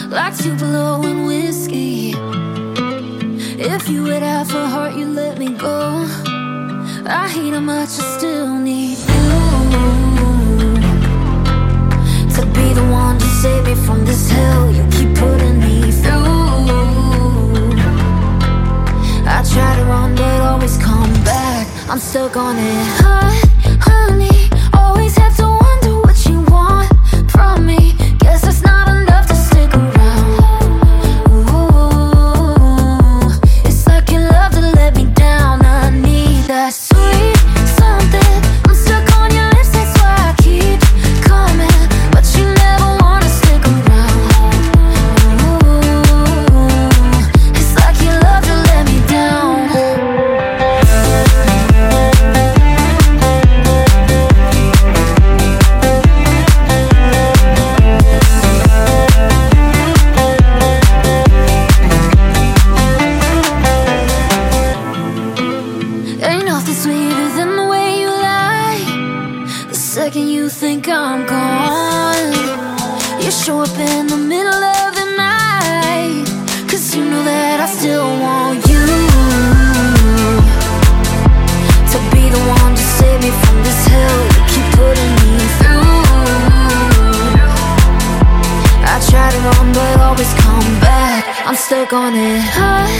like Tupelo and whiskey. If you would have a heart, you let me go. I hate how much I still need you to be the one to save me from this hell you keep putting me through. I try to run but always come back. I'm stuck on it. Honey, always have to wonder what you want from me. Guess it's not enough to stick around. Ooh, it's like you love to let me down. I need that sweet something. I'm stuck on your lips, that's why I keep coming, but you never wanna stick around. Ooh, it's like you love to let me down. Ain't nothing sweeter than the way you lie. The second you think I'm gone, you show up in the middle of the night, 'cause you know that I still want you to be the one to save me from this hell you keep putting me through. I try to run but always come back. I'm stuck on it.